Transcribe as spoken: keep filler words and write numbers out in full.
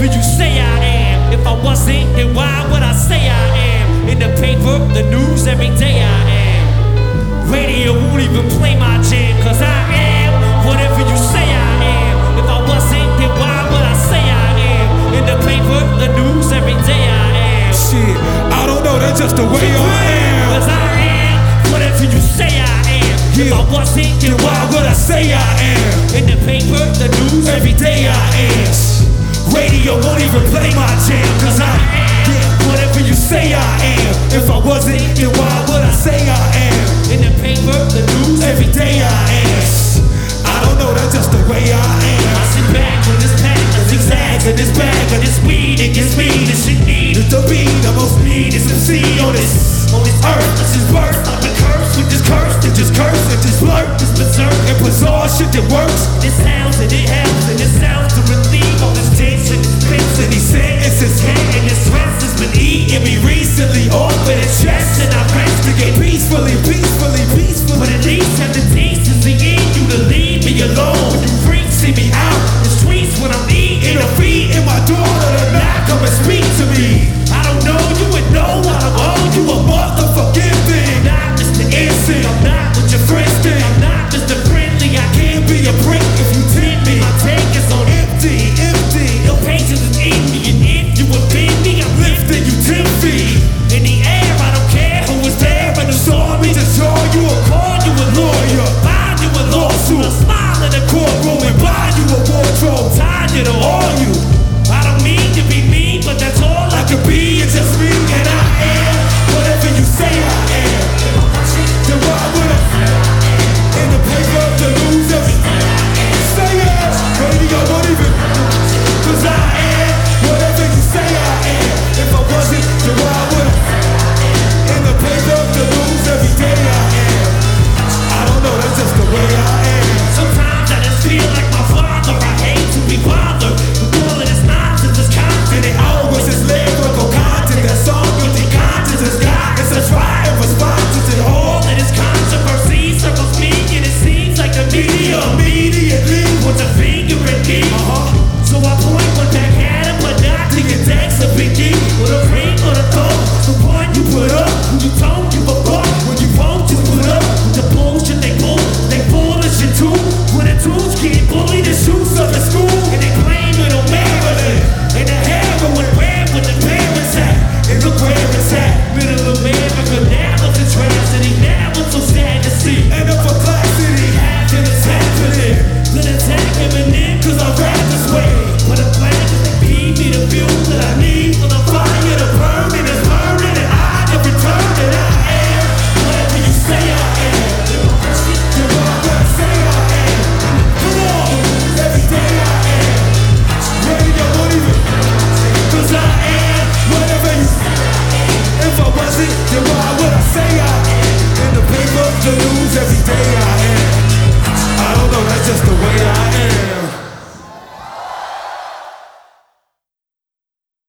whatever you say I am. If I wasn't, then why would I say I am? In the paper, the news, every day I am. Radio won't even play my jam, cause I am whatever you say I am. If I wasn't, then why would I say I am? In the paper, the news, every day I am. Shit, I don't know, that's just the way I am. Cause I am whatever you say I am. If I wasn't, then why would I say I am? In the paper, the news, every day I am. Radio won't even play my jam, cause I am whatever you say I am. If I wasn't, then why would I say I am? In the paper, the news, every day I am. I don't know, that's just the way I am. I sit back with this pack, a zigzag in this bag of this weed. It gets me, this shit needed to be the most needed M C on this, on this earth. This is birth, I've been cursed with this curse, that just curse, and just blurt, this berserk, and bizarre shit that works. This sounds and it helps, and it sounds to relieve all this tension, this pinch, and these sentences, and this stress has been eating me recently off of the chest, and I investigate Peacefully, peacefully, peacefully. but at least have the decency in you to leave me alone. When you freaks see me out in the streets when I'm eating a feet in my daughter to not come and speak to me. I don't know you would know I don't owe you a motherfucking thing. I'm not Mister Innocent, I'm not what your friends think. I'm not Mister Friendly, I can't be a prick if you tempt me. My tank is on empty, empty. Your patience is in me, and if you offend me, I'm lifting you ten feet in the air. I don't care who was there and who saw me. Just saw you Or call you a lawyer, buy you a lawsuit, a smile in the courtroom and buy you a wardrobe, tied you to all you. I don't mean to be mean, but that's all I could be. It's just me, and I am whatever you say I am. Then why would I? In the paper, the news, everything. Say it, radio won't even. Cause I am Whatever you say I am. If I wasn't, then why would I? In the paper, the news, every day I am. I don't know, that's just the way I am. Sometimes I just feel like my father. I hate to be bothered with all of this nonsense, this content. And it always is lyrical content. That song guilty conscience has got. It's a try and responses and all. All of this controversy circles me, and it seems like the media Immediately. puts a finger at me. Uh-huh. So I point one back at him, but not to get text a biggie. With a ring or a thumb, the point you put up, when you don't give a fuck, when you won't just put up with the bullshit they pull, they foolish and too. When the dudes get bullied and shoots up at school, and they claim it on Maryland, and the heroin where with the parents at, and look where it's at, middle America. Now it's a tragedy, now it's so sad to see. And up for Black City. Half and it's happening, then attack Eminem, cause I rap this way. But I'm glad that they feed me the fuel that I need for the fire to burn, and it's burning, and I have returned, and I am whatever you say I am. Then why would I say I am? Come on, Every day I am. Radio won't even. cause I am Whatever you. If I wasn't, then why would I say I am? In the paper, the news, every day I am. I don't know, that's just the way I am.